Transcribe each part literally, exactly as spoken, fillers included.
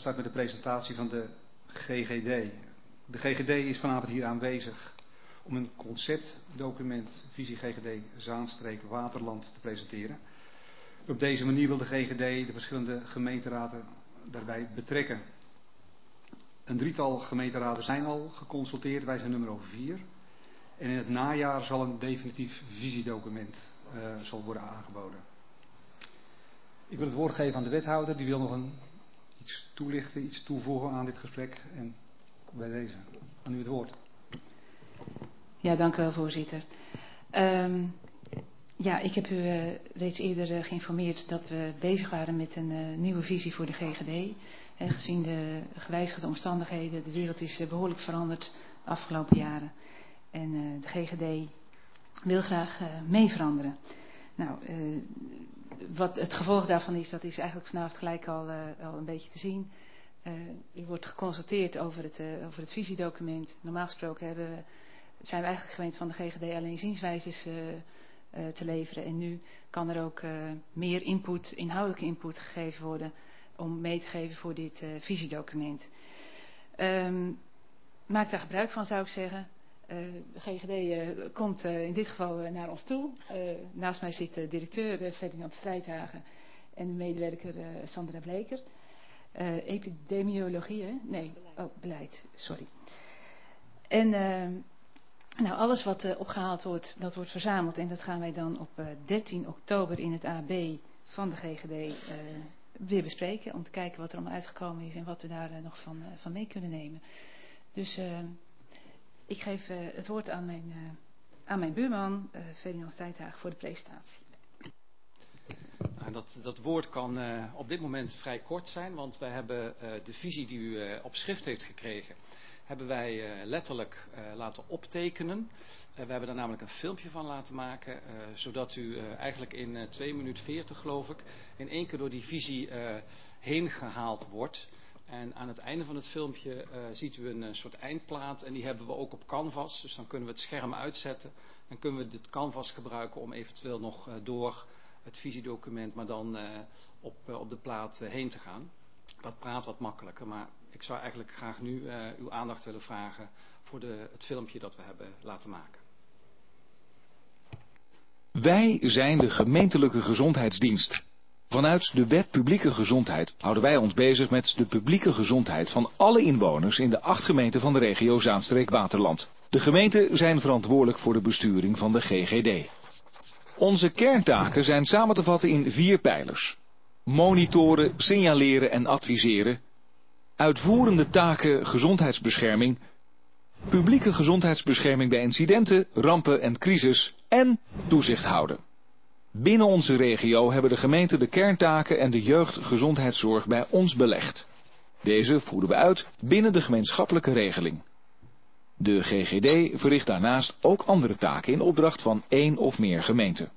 start met de presentatie van de G G D. De G G D is vanavond hier aanwezig om een conceptdocument Visie G G D Zaanstreek Waterland te presenteren. Op deze manier wil de G G D de verschillende gemeenteraden daarbij betrekken. Een drietal gemeenteraden zijn al geconsulteerd, wij zijn nummer vier. En in het najaar zal een definitief visiedocument uh, zal worden aangeboden. Ik wil het woord geven aan de wethouder, die wil nog een, iets toelichten, iets toevoegen aan dit gesprek. En bij deze, aan u het woord. Ja, dank u wel, voorzitter. Um, ja, ik heb u uh, reeds eerder uh, geïnformeerd dat we bezig waren met een uh, nieuwe visie voor de G G D. He, gezien de gewijzigde omstandigheden, de wereld is uh, behoorlijk veranderd de afgelopen jaren. En uh, de G G D wil graag uh, mee veranderen. Nou, uh, wat het gevolg daarvan is, dat is eigenlijk vanavond gelijk al, uh, al een beetje te zien. Uh, u wordt geconsulteerd over het, uh, over het visiedocument. Normaal gesproken hebben we, zijn we eigenlijk gewend van de G G D alleen zienswijzes uh, uh, te leveren. En nu kan er ook uh, meer input, inhoudelijke input gegeven worden om mee te geven voor dit uh, visiedocument. Um, maak daar gebruik van, zou ik zeggen. Uh, de G G D uh, komt uh, in dit geval uh, naar ons toe. Uh, naast mij zit de directeur uh, Ferdinand Strijdhagen en de medewerker uh, Sandra Bleker. Uh, epidemiologie, hè? Nee, oh, beleid, sorry. En uh, nou, alles wat uh, opgehaald wordt, dat wordt verzameld. En dat gaan wij dan op uh, dertien oktober in het A B van de G G D uh, weer bespreken. Om te kijken wat er allemaal uitgekomen is en wat we daar uh, nog van, uh, van mee kunnen nemen. Dus uh, ik geef uh, het woord aan mijn, uh, aan mijn buurman, uh, Ferdinand Strijdhagen, voor de presentatie. Nou, dat, dat woord kan uh, op dit moment vrij kort zijn, want wij hebben uh, de visie die u uh, op schrift heeft gekregen, hebben wij uh, letterlijk uh, laten optekenen. Uh, we hebben daar namelijk een filmpje van laten maken, uh, zodat u uh, eigenlijk in uh, twee minuten veertig, geloof ik, in één keer door die visie uh, heen gehaald wordt. En aan het einde van het filmpje uh, ziet u een uh, soort eindplaat en die hebben we ook op Canvas. Dus dan kunnen we het scherm uitzetten en kunnen we dit Canvas gebruiken om eventueel nog uh, door het visiedocument, maar dan uh, op, uh, op de plaat uh, heen te gaan. Dat praat wat makkelijker, maar ik zou eigenlijk graag nu uh, uw aandacht willen vragen voor de, het filmpje dat we hebben laten maken. Wij zijn de gemeentelijke gezondheidsdienst. Vanuit de wet publieke gezondheid houden wij ons bezig met de publieke gezondheid van alle inwoners in de acht gemeenten van de regio Zaanstreek-Waterland. De gemeenten zijn verantwoordelijk voor de besturing van de G G D. Onze kerntaken zijn samen te vatten in vier pijlers. Monitoren, signaleren en adviseren. Uitvoerende taken gezondheidsbescherming. Publieke gezondheidsbescherming bij incidenten, rampen en crisis. En toezicht houden. Binnen onze regio hebben de gemeenten de kerntaken en de jeugdgezondheidszorg bij ons belegd. Deze voeren we uit binnen de gemeenschappelijke regeling. De G G D verricht daarnaast ook andere taken in opdracht van één of meer gemeenten.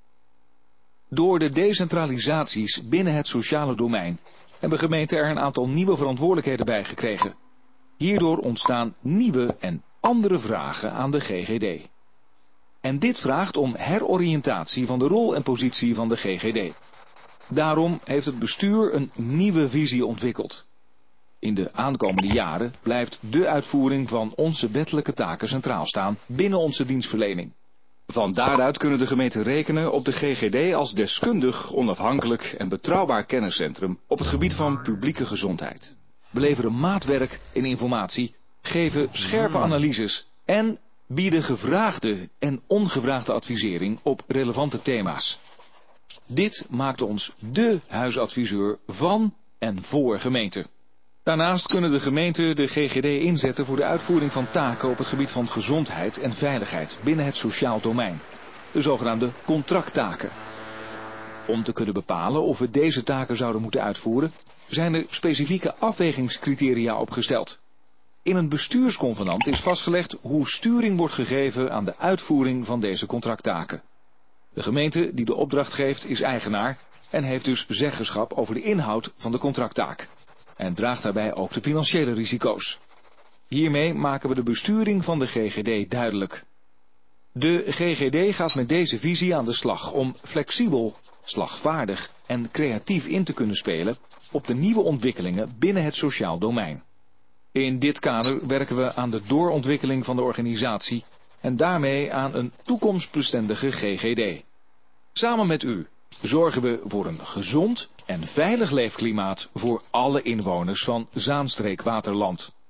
Door de decentralisaties binnen het sociale domein hebben gemeenten er een aantal nieuwe verantwoordelijkheden bij gekregen. Hierdoor ontstaan nieuwe en andere vragen aan de G G D. En dit vraagt om heroriëntatie van de rol en positie van de G G D. Daarom heeft het bestuur een nieuwe visie ontwikkeld. In de aankomende jaren blijft de uitvoering van onze wettelijke taken centraal staan binnen onze dienstverlening. Van daaruit kunnen de gemeenten rekenen op de G G D als deskundig, onafhankelijk en betrouwbaar kenniscentrum op het gebied van publieke gezondheid. We leveren maatwerk en informatie, geven scherpe analyses en bieden gevraagde en ongevraagde advisering op relevante thema's. Dit maakt ons dé huisadviseur van en voor gemeenten. Daarnaast kunnen de gemeenten de G G D inzetten voor de uitvoering van taken op het gebied van gezondheid en veiligheid binnen het sociaal domein. De zogenaamde contracttaken. Om te kunnen bepalen of we deze taken zouden moeten uitvoeren, zijn er specifieke afwegingscriteria opgesteld. In een bestuursconvenant is vastgelegd hoe sturing wordt gegeven aan de uitvoering van deze contracttaken. De gemeente die de opdracht geeft is eigenaar en heeft dus zeggenschap over de inhoud van de contracttaak. En draagt daarbij ook de financiële risico's. Hiermee maken we de besturing van de G G D duidelijk. De G G D gaat met deze visie aan de slag om flexibel, slagvaardig en creatief in te kunnen spelen op de nieuwe ontwikkelingen binnen het sociaal domein. In dit kader werken we aan de doorontwikkeling van de organisatie en daarmee aan een toekomstbestendige G G D. Samen met u zorgen we voor een gezond en veilig leefklimaat voor alle inwoners van Zaanstreek-Waterland.